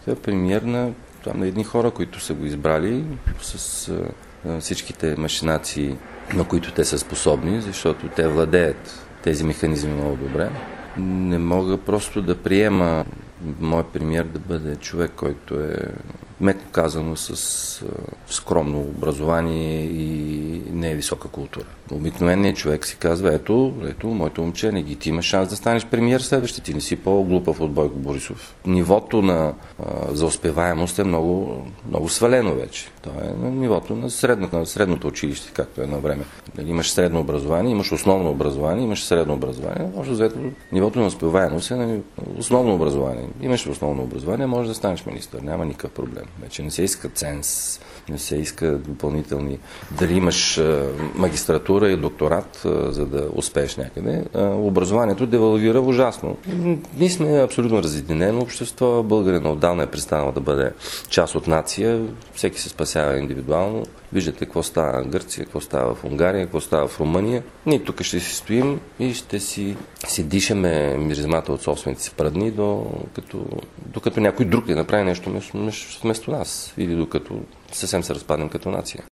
Той е премиер на едни хора, които са го избрали с всичките машинации, на които те са способни, защото те владеят тези механизми много добре. Не мога просто да приема мой премиер да бъде човек, който е, меко казано, с скромно образование и не е висока култура. Обикновеният човек си казва, ето, моето момче, не ти има шанс да станеш премиер следващия, ти не си по-глупав от Бойко Борисов. Нивото за успеваемост е много, много свалено вече. То е на нивото на средното училище, както е на време. Имаш средно образование, имаш основно образование, имаш средно образование. Може да нивото на успеваемост е на основно образование. Имаш основно образование, може да станеш министър. Няма никакъв проблем. Вече не се иска ценз, не се иска допълнителни. Дали имаш магистратура и докторат, за да успееш някъде. Образованието девалвира ужасно. Ние сме абсолютно разединено общество. Българина отдавна е престанала да бъде част от нация. Всеки се спасява индивидуално. Виждате какво става в Гърция, какво става в Унгария, какво става в Румъния. Ние тук ще си стоим и ще си дишаме миризмата от собствените си прадни, докато някой друг не направи нещо вместо нас или докато съвсем се разпаднем като нация.